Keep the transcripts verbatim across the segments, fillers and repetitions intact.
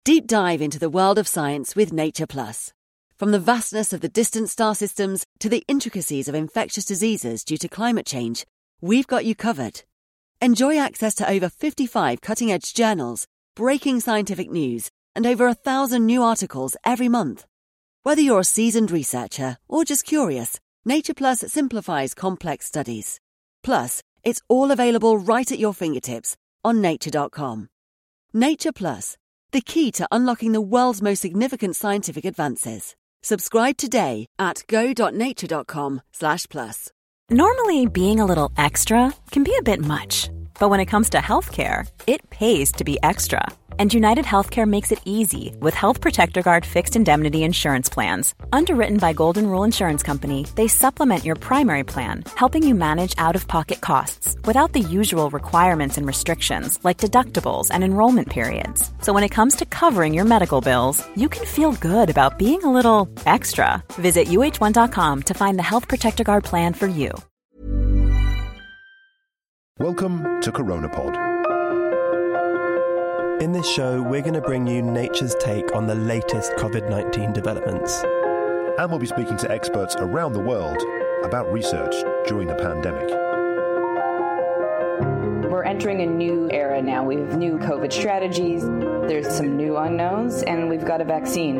Deep dive into the world of science with Nature Plus. From the vastness of the distant star systems to the intricacies of infectious diseases due to climate change, we've got you covered. Enjoy access to over fifty-five cutting-edge journals, breaking scientific news, and over a thousand new articles every month. Whether you're a seasoned researcher or just curious, Nature Plus simplifies complex studies. Plus, it's all available right at your fingertips on nature dot com. Nature Plus, the key to unlocking the world's most significant scientific advances. Subscribe today at go dot nature dot com slash plus. Normally, being a little extra can be a bit much, but when it comes to healthcare, it pays to be extra. And United Healthcare makes it easy with Health Protector Guard fixed indemnity insurance plans. Underwritten by Golden Rule Insurance Company, they supplement your primary plan, helping you manage out-of-pocket costs without the usual requirements and restrictions like deductibles and enrollment periods. So when it comes to covering your medical bills, you can feel good about being a little extra. Visit U H one dot com to find the Health Protector Guard plan for you. Welcome to CoronaPod. In this show, we're going to bring you Nature's take on the latest covid nineteen developments. And we'll be speaking to experts around the world about research during the pandemic. We're entering a new era now. We have new COVID strategies, there's some new unknowns, and we've got a vaccine.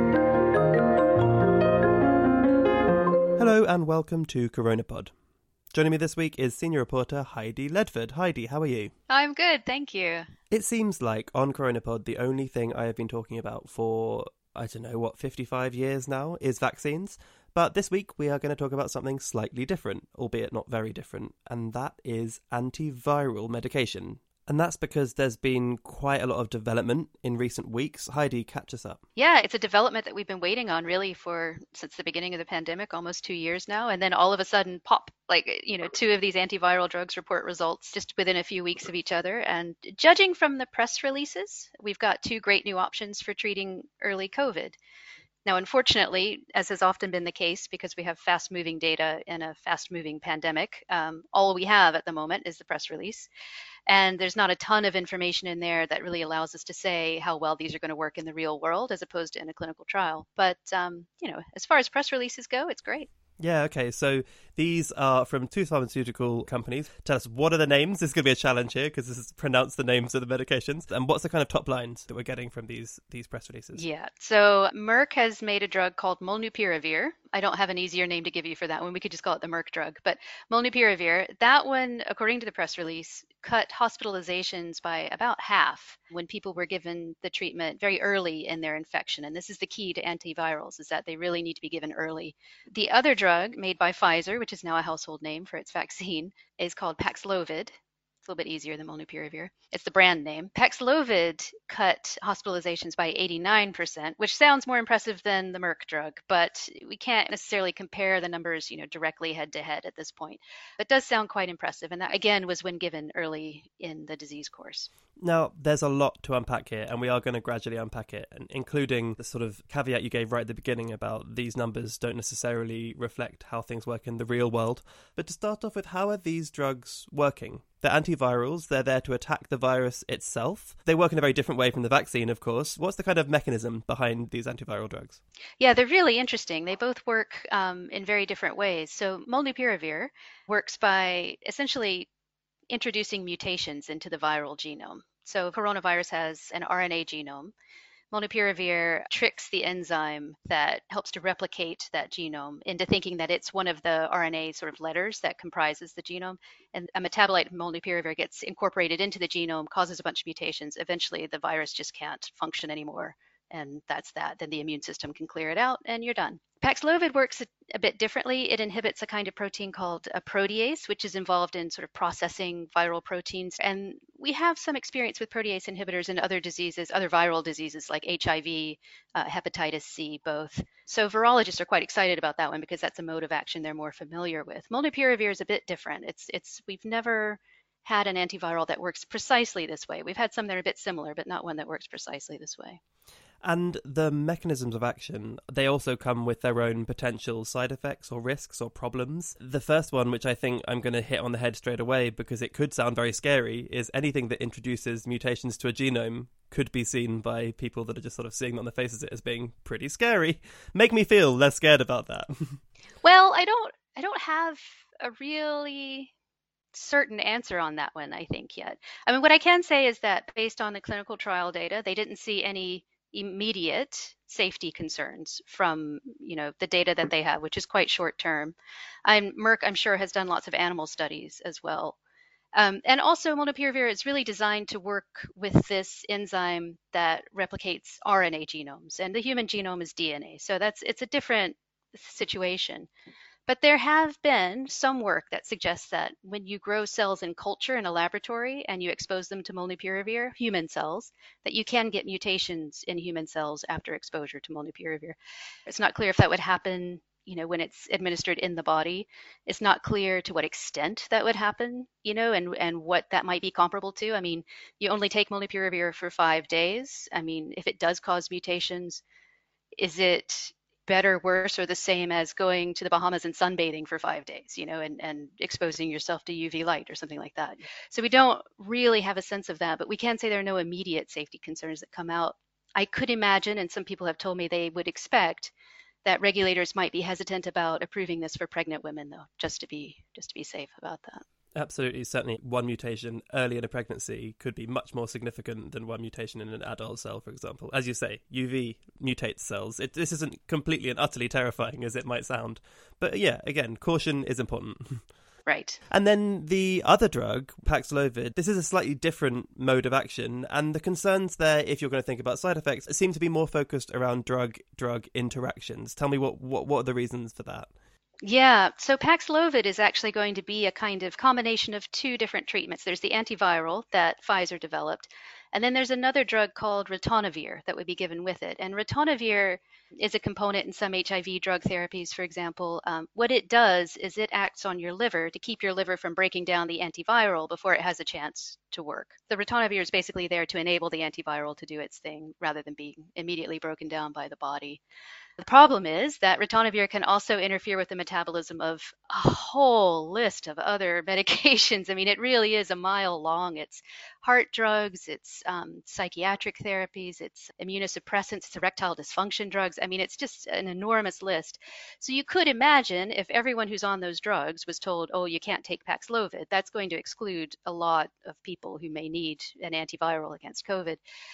Hello and welcome to CoronaPod. Joining me this week is senior reporter Heidi Ledford. Heidi, how are you? I'm good, thank you. It seems like on CoronaPod, the only thing I have been talking about for, I don't know, what, fifty-five years now is vaccines. But this week we are going to talk about something slightly different, albeit not very different, and that is antiviral medication. And that's because there's been quite a lot of development in recent weeks. Heidi, catch us up. Yeah, it's a development that we've been waiting on really for since the beginning of the pandemic, almost two years now. And then all of a sudden, pop, like, you know, two of these antiviral drugs report results just within a few weeks of each other. And judging from the press releases, we've got two great new options for treating early COVID. Now, unfortunately, as has often been the case, because we have fast-moving data in a fast-moving pandemic, um, all we have at the moment is the press release. And there's not a ton of information in there that really allows us to say how well these are going to work in the real world as opposed to in a clinical trial. But, um, you know, as far as press releases go, it's great. Yeah, okay, so these are from two pharmaceutical companies. Tell us, what are the names? This is going to be a challenge here because this is pronounce the names of the medications. And what's the kind of top lines that we're getting from these these press releases? Yeah, so Merck has made a drug called Molnupiravir. I don't have an easier name to give you for that one. We could just call it the Merck drug. But Molnupiravir, that one, according to the press release, cut hospitalizations by about half when people were given the treatment very early in their infection. And this is the key to antivirals, is that they really need to be given early. The other drug made by Pfizer, which is now a household name for its vaccine, is called Paxlovid. A little bit easier than Molnupiravir. It's the brand name. Paxlovid cut hospitalizations by eighty-nine percent, which sounds more impressive than the Merck drug, but we can't necessarily compare the numbers, you know, directly head to head at this point. It does sound quite impressive, and that again was when given early in the disease course. Now, there's a lot to unpack here, and we are going to gradually unpack it, including the sort of caveat you gave right at the beginning about these numbers don't necessarily reflect how things work in the real world. But to start off with, how are these drugs working? They're antivirals. They're there to attack the virus itself. They work in a very different way from the vaccine, of course. What's the kind of mechanism behind these antiviral drugs? Yeah, they're really interesting. They both work um, in very different ways. So Molnupiravir works by essentially introducing mutations into the viral genome. So coronavirus has an R N A genome. Molnupiravir tricks the enzyme that helps to replicate that genome into thinking that it's one of the R N A sort of letters that comprises the genome. And a metabolite of Molnupiravir gets incorporated into the genome, causes a bunch of mutations. Eventually, the virus just can't function anymore. And that's that. Then the immune system can clear it out and you're done. Paxlovid works a, a bit differently. It inhibits a kind of protein called a protease, which is involved in sort of processing viral proteins. And we have some experience with protease inhibitors in other diseases, other viral diseases like H I V, uh, hepatitis C, both. So virologists are quite excited about that one because that's a mode of action they're more familiar with. Molnupiravir is a bit different. It's it's we've never had an antiviral that works precisely this way. We've had some that are a bit similar, but not one that works precisely this way. And the mechanisms of action, they also come with their own potential side effects or risks or problems. The first one, which I think I'm going to hit on the head straight away because it could sound very scary, is anything that introduces mutations to a genome could be seen by people that are just sort of seeing on their faces it as being pretty scary. Make me feel less scared about that. Well, I don't I don't have a really certain answer on that one, I think, yet. I mean, what I can say is that based on the clinical trial data, they didn't see any immediate safety concerns from, you know, the data that they have, which is quite short term. I'm, Merck, I'm sure, has done lots of animal studies as well. Um, and also, molnupiravir is really designed to work with this enzyme that replicates R N A genomes, and the human genome is D N A. So that's it's a different situation. But there have been some work that suggests that when you grow cells in culture in a laboratory and you expose them to molnupiravir, human cells, that you can get mutations in human cells after exposure to molnupiravir. It's not clear if that would happen, you know, when it's administered in the body. It's not clear to what extent that would happen, you know, and, and what that might be comparable to. I mean, you only take molnupiravir for five days. I mean, if it does cause mutations, is it better, worse, or the same as going to the Bahamas and sunbathing for five days, you know, and, and exposing yourself to U V light or something like that? So we don't really have a sense of that, but we can say there are no immediate safety concerns that come out. I could imagine, and some people have told me they would expect, that regulators might be hesitant about approving this for pregnant women, though, just to be just to be safe about that. Absolutely, certainly one mutation early in a pregnancy could be much more significant than one mutation in an adult cell, for example. As you say, U V mutates cells. It, this isn't completely and utterly terrifying as it might sound. But yeah, again, caution is important. Right. And then the other drug, Paxlovid, this is a slightly different mode of action. And the concerns there, if you're going to think about side effects, seem to be more focused around drug-drug interactions. Tell me what, what, what are the reasons for that? Yeah, so Paxlovid is actually going to be a kind of combination of two different treatments. There's the antiviral that Pfizer developed, and then there's another drug called ritonavir that would be given with it. And ritonavir is a component in some H I V drug therapies, for example. Um, what it does is it acts on your liver to keep your liver from breaking down the antiviral before it has a chance to work. The ritonavir is basically there to enable the antiviral to do its thing rather than being immediately broken down by the body. The problem is that ritonavir can also interfere with the metabolism of a whole list of other medications. I mean, it really is a mile long. It's heart drugs, it's um, psychiatric therapies, it's immunosuppressants, it's erectile dysfunction drugs. I mean, it's just an enormous list. So you could imagine if everyone who's on those drugs was told, oh, you can't take Paxlovid, that's going to exclude a lot of people who may need an antiviral against COVID.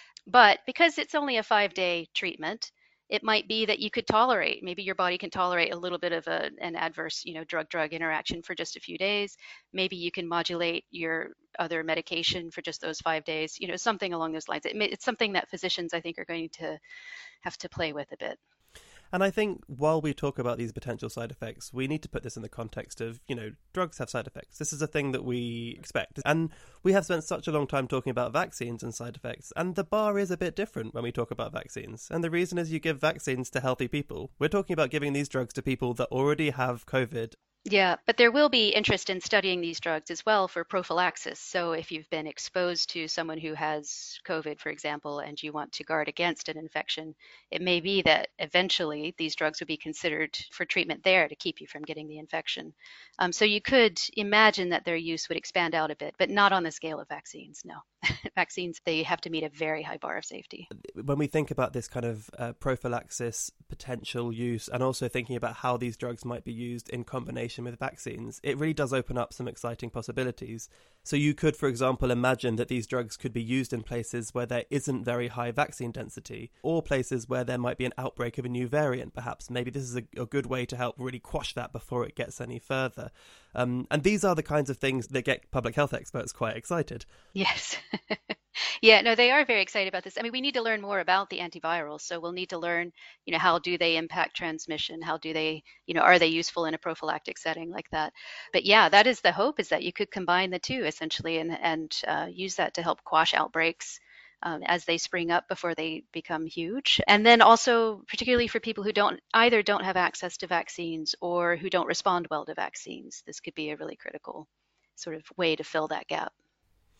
But because it's only a five-day treatment, it might be that you could tolerate, maybe your body can tolerate a little bit of a, an adverse, you know, drug-drug interaction for just a few days. Maybe you can modulate your other medication for just those five days, you know, something along those lines. It may, it's something that physicians, I think, are going to have to play with a bit. And I think while we talk about these potential side effects, we need to put this in the context of, you know, drugs have side effects. This is a thing that we expect. And we have spent such a long time talking about vaccines and side effects. And the bar is a bit different when we talk about vaccines. And the reason is you give vaccines to healthy people. We're talking about giving these drugs to people that already have COVID. Yeah, but there will be interest in studying these drugs as well for prophylaxis. So if you've been exposed to someone who has COVID, for example, and you want to guard against an infection, it may be that eventually these drugs would be considered for treatment there to keep you from getting the infection. Um, so you could imagine that their use would expand out a bit, but not on the scale of vaccines, no. Vaccines, they have to meet a very high bar of safety. When we think about this kind of uh, prophylaxis, potential use, and also thinking about how these drugs might be used in combination with vaccines, it really does open up some exciting possibilities. So you could, for example, imagine that these drugs could be used in places where there isn't very high vaccine density, or places where there might be an outbreak of a new variant, perhaps. Maybe this is a, a good way to help really quash that before it gets any further. Um, and these are the kinds of things that get public health experts quite excited. Yes. Yeah, no, they are very excited about this. I mean, we need to learn more about the antivirals. So we'll need to learn, you know, how do they impact transmission? How do they, you know, are they useful in a prophylactic setting like that? But yeah, that is the hope, is that you could combine the two essentially and, and uh, use that to help quash outbreaks um, as they spring up before they become huge. And then also, particularly for people who don't either don't have access to vaccines or who don't respond well to vaccines, this could be a really critical sort of way to fill that gap.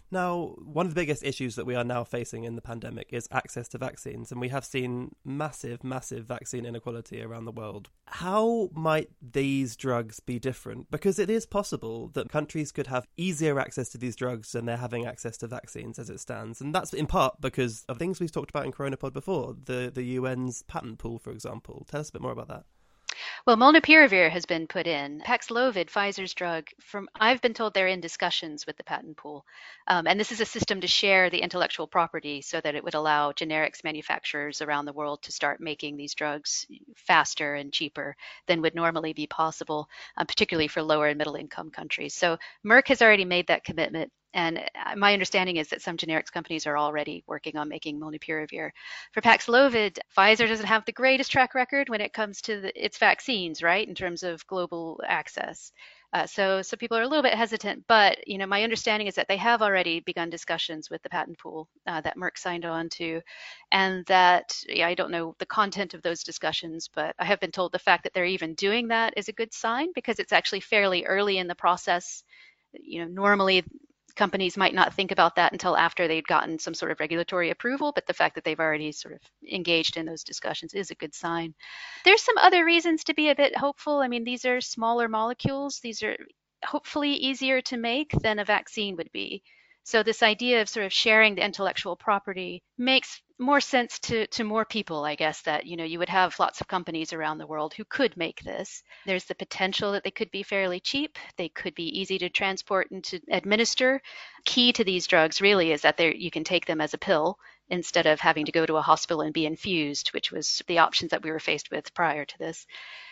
Now, one of the biggest issues that we are now facing in the pandemic is access to vaccines, and we have seen massive, massive vaccine inequality around the world. How might these drugs be different? Because it is possible that countries could have easier access to these drugs than they're having access to vaccines as it stands, and that's in part because of things we've talked about in CoronaPod before, the, the U N's patent pool, for example. Tell us a bit more about that. Well, molnupiravir has been put in. Paxlovid, Pfizer's drug, from I've been told they're in discussions with the patent pool. Um, and this is a system to share the intellectual property so that it would allow generics manufacturers around the world to start making these drugs faster and cheaper than would normally be possible, um, particularly for lower and middle income countries. So Merck has already made that commitment. And my understanding is that some generics companies are already working on making molnupiravir. For Paxlovid, Pfizer doesn't have the greatest track record when it comes to the, its vaccines, right, in terms of global access. Uh, so, so people are a little bit hesitant, but you know, my understanding is that they have already begun discussions with the patent pool uh, that Merck signed on to, and that yeah, I don't know the content of those discussions, but I have been told the fact that they're even doing that is a good sign because it's actually fairly early in the process. You know, normally companies might not think about that until after they'd gotten some sort of regulatory approval, but the fact that they've already sort of engaged in those discussions is a good sign. There's some other reasons to be a bit hopeful. I mean, these are smaller molecules. These are hopefully easier to make than a vaccine would be. So this idea of sort of sharing the intellectual property makes more sense to, to more people, I guess, that, you know, you would have lots of companies around the world who could make this. There's the potential that they could be fairly cheap. They could be easy to transport and to administer. Key to these drugs really is that they're, you can take them as a pill instead of having to go to a hospital and be infused, which was the options that we were faced with prior to this.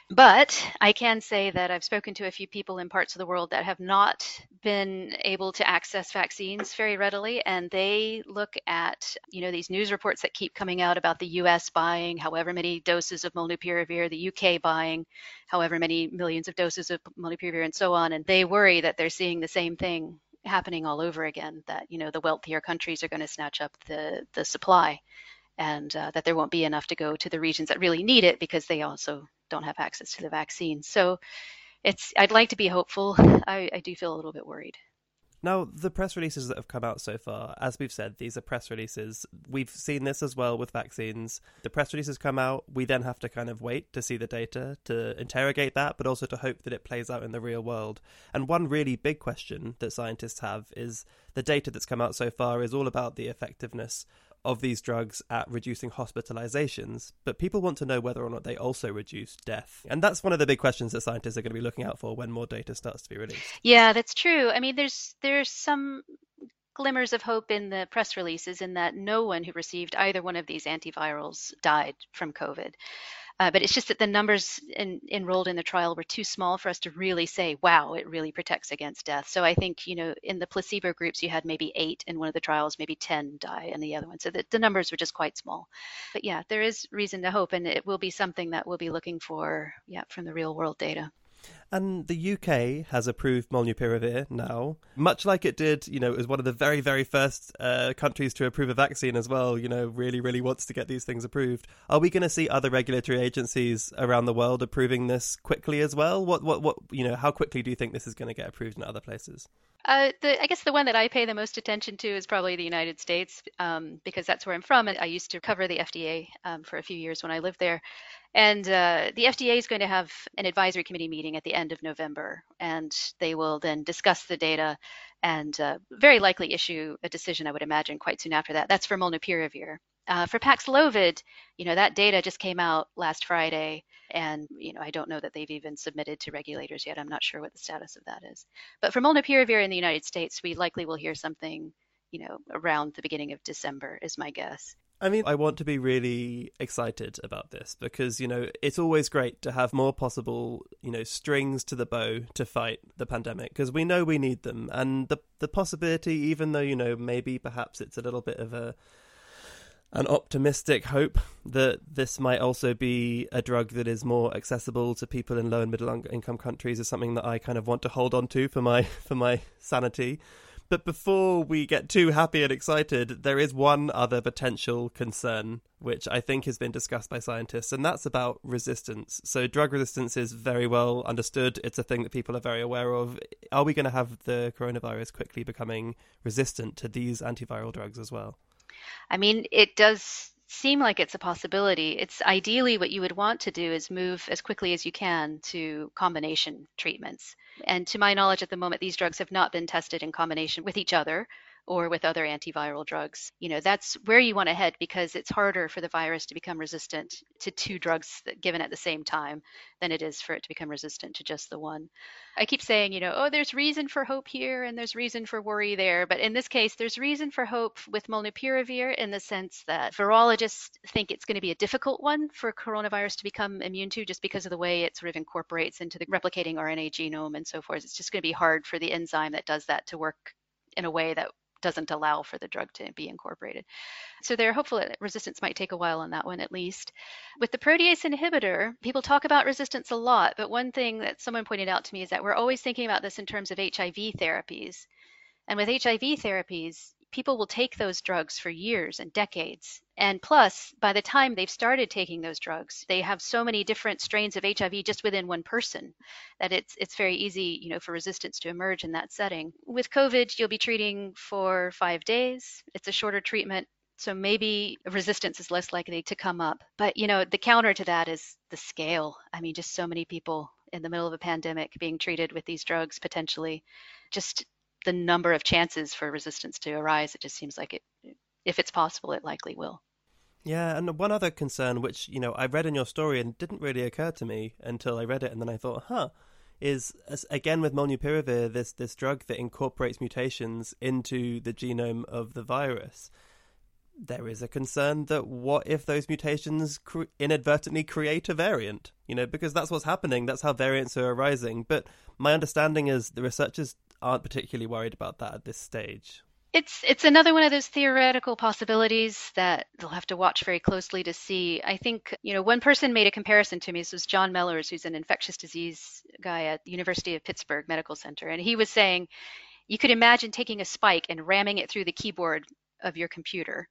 But I can say that I've spoken to a few people in parts of the world that have not been able to access vaccines very readily, and they look at, you know, these news reports that keep coming out about the U S buying however many doses of molnupiravir, the U K buying however many millions of doses of molnupiravir, and so on, and they worry that they're seeing the same thing happening all over again, that, you know, the wealthier countries are going to snatch up the, the supply, and uh, that there won't be enough to go to the regions that really need it because they also don't have access to the vaccine. So it's, I'd like to be hopeful. I, I do feel a little bit worried. Now, the press releases that have come out so far, as we've said, these are press releases. We've seen this as well with vaccines. The press releases come out. We then have to kind of wait to see the data, to interrogate that, but also to hope that it plays out in the real world. And one really big question that scientists have is the data that's come out so far is all about the effectiveness of these drugs at reducing hospitalizations, but people want to know whether or not they also reduce death. And that's one of the big questions that scientists are going to be looking out for when more data starts to be released. Yeah, that's true. I mean, there's there's some glimmers of hope in the press releases in that no one who received either one of these antivirals died from COVID. Uh, but it's just that the numbers in, enrolled in the trial were too small for us to really say, wow, it really protects against death. So I think, you know, in the placebo groups, you had maybe eight in one of the trials, maybe ten die in the other one. So the, the numbers were just quite small. But yeah, there is reason to hope, and it will be something that we'll be looking for, yeah, from the real world data. And the U K has approved molnupiravir now, much like it did, you know, it was one of the very, very first uh, countries to approve a vaccine as well, you know, really, really wants to get these things approved. Are we going to see other regulatory agencies around the world approving this quickly as well? What, what, what, you know, how quickly do you think this is going to get approved in other places? Uh, the, I guess the one that I pay the most attention to is probably the United States, um, because that's where I'm from. And I used to cover the F D A um, for a few years when I lived there. And uh, the F D A is going to have an advisory committee meeting at the end of November, and they will then discuss the data and uh, very likely issue a decision, I would imagine, quite soon after that. That's for molnupiravir. Uh, for Paxlovid, you know, that data just came out last Friday, and, you know, I don't know that they've even submitted to regulators yet. I'm not sure what the status of that is. But for molnupiravir in the United States, we likely will hear something, you know, around the beginning of December is my guess. I mean, I want to be really excited about this because, you know, it's always great to have more possible, you know, strings to the bow to fight the pandemic because we know we need them. And the the possibility, even though, you know, maybe perhaps it's a little bit of a an optimistic hope that this might also be a drug that is more accessible to people in low and middle income countries is something that I kind of want to hold on to for my for my sanity. But before we get too happy and excited, there is one other potential concern, which I think has been discussed by scientists, and that's about resistance. So drug resistance is very well understood. It's a thing that people are very aware of. Are we going to have the coronavirus quickly becoming resistant to these antiviral drugs as well? I mean, it does seem like it's a possibility. It's ideally what you would want to do is move as quickly as you can to combination treatments. And to my knowledge at the moment, these drugs have not been tested in combination with each other or with other antiviral drugs. You know, that's where you want to head because it's harder for the virus to become resistant to two drugs that given at the same time than it is for it to become resistant to just the one. I keep saying, you know, oh, there's reason for hope here and there's reason for worry there. But in this case, there's reason for hope with molnupiravir in the sense that virologists think it's going to be a difficult one for coronavirus to become immune to just because of the way it sort of incorporates into the replicating R N A genome and so forth. It's just going to be hard for the enzyme that does that to work in a way that doesn't allow for the drug to be incorporated. So they're hopeful that resistance might take a while on that one at least. With the protease inhibitor, people talk about resistance a lot, but one thing that someone pointed out to me is that we're always thinking about this in terms of H I V therapies. And with H I V therapies, people will take those drugs for years and decades. And plus, by the time they've started taking those drugs, they have so many different strains of H I V just within one person that it's it's very easy, you know, for resistance to emerge in that setting. With COVID, you'll be treating for five days. It's a shorter treatment, so maybe resistance is less likely to come up. But, you know, the counter to that is the scale. I mean, just so many people in the middle of a pandemic being treated with these drugs potentially. Just the number of chances for resistance to arise, it just seems like it, if it's possible, it likely will. Yeah, and one other concern, which, you know, I read in your story and didn't really occur to me until I read it, and then I thought, huh, is, again, with molnupiravir, this, this drug that incorporates mutations into the genome of the virus. There is a concern that what if those mutations cre- inadvertently create a variant? You know, because that's what's happening. That's how variants are arising. But my understanding is the researchers aren't particularly worried about that at this stage. It's it's another one of those theoretical possibilities that they'll have to watch very closely to see. I think, you know, one person made a comparison to me. This was John Mellors, who's an infectious disease guy at the University of Pittsburgh Medical Center. And he was saying, you could imagine taking a spike and ramming it through the keyboard of your computer.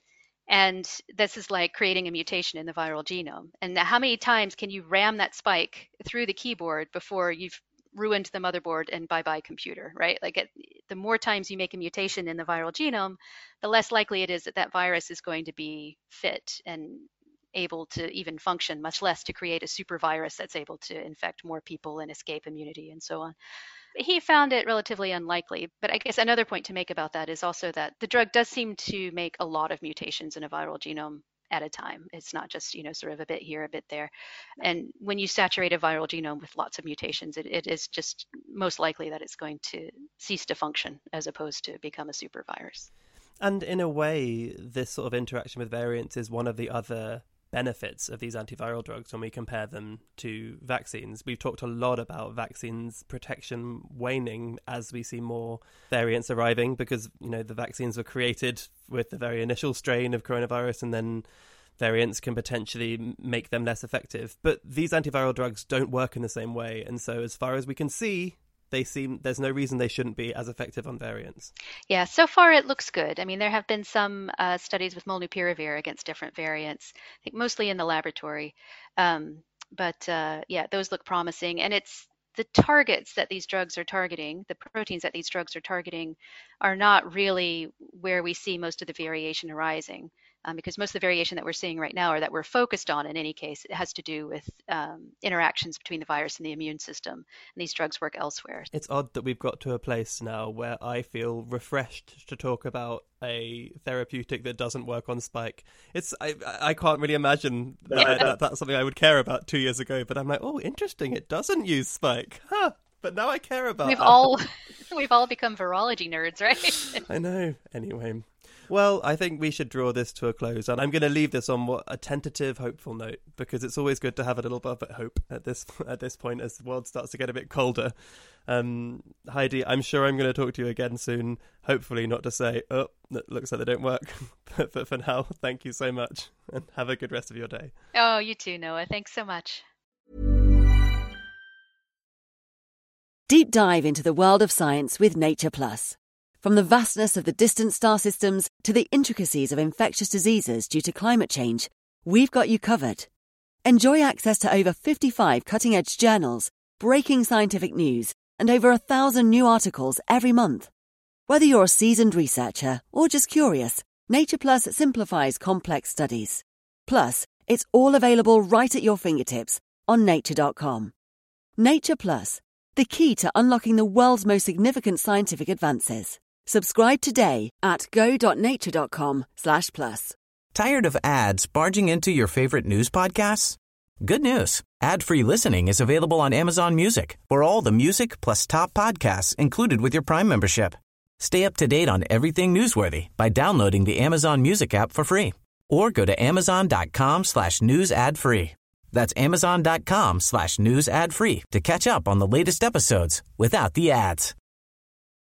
And this is like creating a mutation in the viral genome. And how many times can you ram that spike through the keyboard before you've ruined the motherboard and bye-bye computer, right? Like it, the more times you make a mutation in the viral genome, the less likely it is that that virus is going to be fit and able to even function, much less to create a super virus that's able to infect more people and escape immunity and so on. He found it relatively unlikely, but I guess another point to make about that is also that the drug does seem to make a lot of mutations in a viral genome at a time. It's not just, you know, sort of a bit here, a bit there. And when you saturate a viral genome with lots of mutations, it, it is just most likely that it's going to cease to function as opposed to become a super virus. And in a way, this sort of interaction with variants is one of the other benefits of these antiviral drugs when we compare them to vaccines. We've talked a lot about vaccines protection waning as we see more variants arriving because, you know, the vaccines were created with the very initial strain of coronavirus and then variants can potentially make them less effective. But these antiviral drugs don't work in the same way. And so as far as we can see, they seem there's no reason they shouldn't be as effective on variants. Yeah, so far it looks good. I mean, there have been some uh, studies with molnupiravir against different variants, I think mostly in the laboratory. Um, but uh, yeah, those look promising. And it's the targets that these drugs are targeting, the proteins that these drugs are targeting, are not really where we see most of the variation arising. Um, because most of the variation that we're seeing right now, or that we're focused on in any case, it has to do with um, interactions between the virus and the immune system. And these drugs work elsewhere. It's odd that we've got to a place now where I feel refreshed to talk about a therapeutic that doesn't work on spike. It's I I can't really imagine that, yeah. that that's something I would care about two years ago. But I'm like, oh, interesting. It doesn't use spike. Huh. But now I care about we've that. all we've all become virology nerds, right? I know. Anyway. Well, I think we should draw this to a close, and I'm going to leave this on what, a tentative, hopeful note, because it's always good to have a little bit of hope at this at this point as the world starts to get a bit colder. Um, Heidi, I'm sure I'm going to talk to you again soon, hopefully not to say, oh, it looks like they don't work. but, but for now, thank you so much, and have a good rest of your day. Oh, you too, Noah. Thanks so much. Deep dive into the world of science with Nature Plus. From the vastness of the distant star systems to the intricacies of infectious diseases due to climate change, we've got you covered. Enjoy access to over fifty-five cutting-edge journals, breaking scientific news, and over a thousand new articles every month. Whether you're a seasoned researcher or just curious, Nature Plus simplifies complex studies. Plus, it's all available right at your fingertips on nature dot com. Nature Plus, the key to unlocking the world's most significant scientific advances. Subscribe today at go dot nature dot com slash plus. Tired of ads barging into your favorite news podcasts? Good news. Ad-free listening is available on Amazon Music for all the music plus top podcasts included with your Prime membership. Stay up to date on everything newsworthy by downloading the Amazon Music app for free or go to amazon dot com slash news ad free. That's amazon dot com slash news ad free to catch up on the latest episodes without the ads.